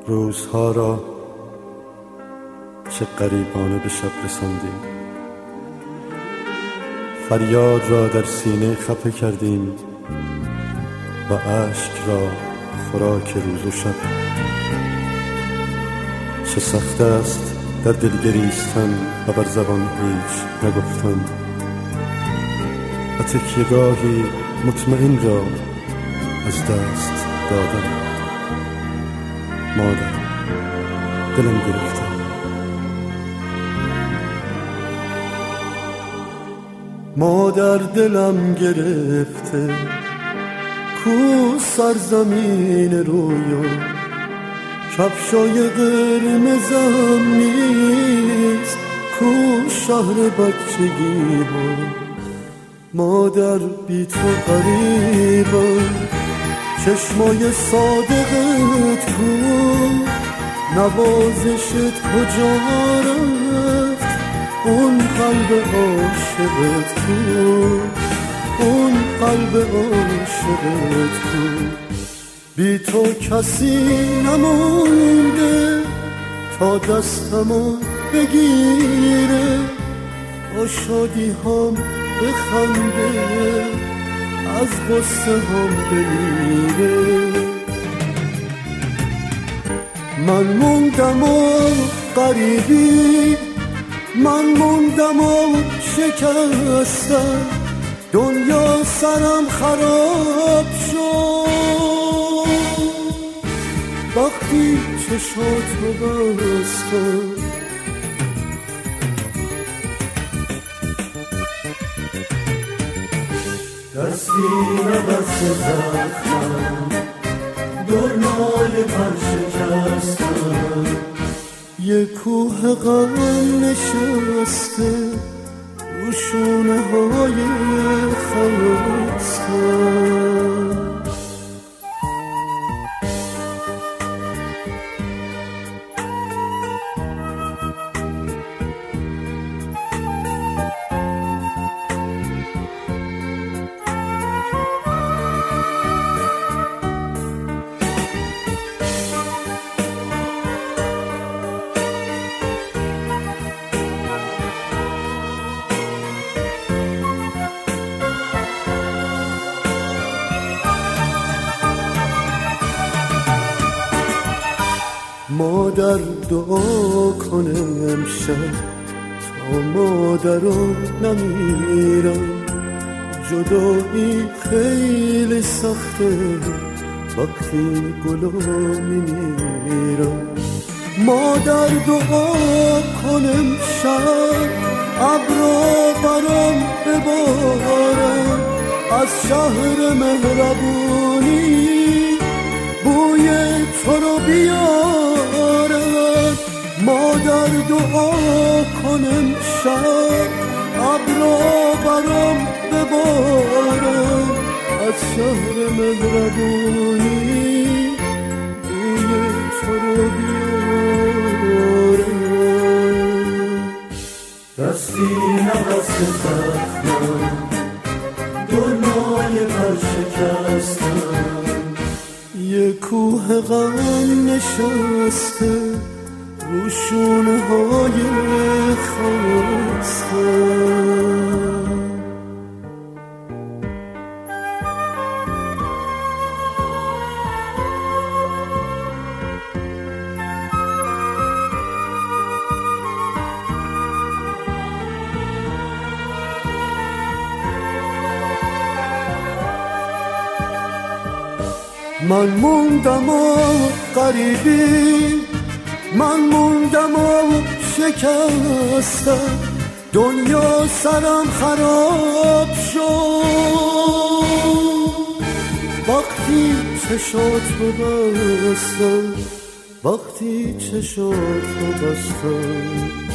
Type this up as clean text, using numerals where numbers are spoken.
روزها را چه غریبانه به شب رساندیم، فریاد را در سینه خفه کردیم و اشک را خوراک روز و شب. چه سخت است در دل گریستن و بر زبان هیچ نگفتن و تکیه‌گاهی مطمئن را از دست دادن. مادر، دلم گرفته، مادر دلم گرفته، کو سرزمین رویا، کفشای قرمزم نیست، کو شهر بچگی ها. مادر بی تو غریبم، چشمای صادقت کو، نوازشت کجا رفت، اون قلب عاشقت کو، اون قلب عاشقت کو. بی تو کسی نمونده تا دستمو بگیره، با شادی هم بخنده، از غصه هم بمیره. من موندم و غریبی، من موندم و شکستم، دنیا سرم خراب شد وقتی چشاتو بستم. دستی نبست زخمم، دورنای پر شکستم، یه کوه غم نشسته رو شونه های خستم. مادر دعا کنه امشب تا مادرو نمیرم، جدایی خیلی سخته وقتی گلو میمیرم. مادر دعا کنه امشب ابرا برام ببارم، از شهر مهربونی بوی تو رو بیارم. مادر دعا کنم شب ابرا برام ببارم، از شهر مهربونی بوی تو رو بیارم. دستی نبست زخمم، دنیای پر شکستم، یه کوه غم نشسته رو شونه های خستم. من موندم و غریبی، من موندم و شکستم، دنیا سرم خراب شد وقتی چشاتو بستم، وقتی چشاتو بستم.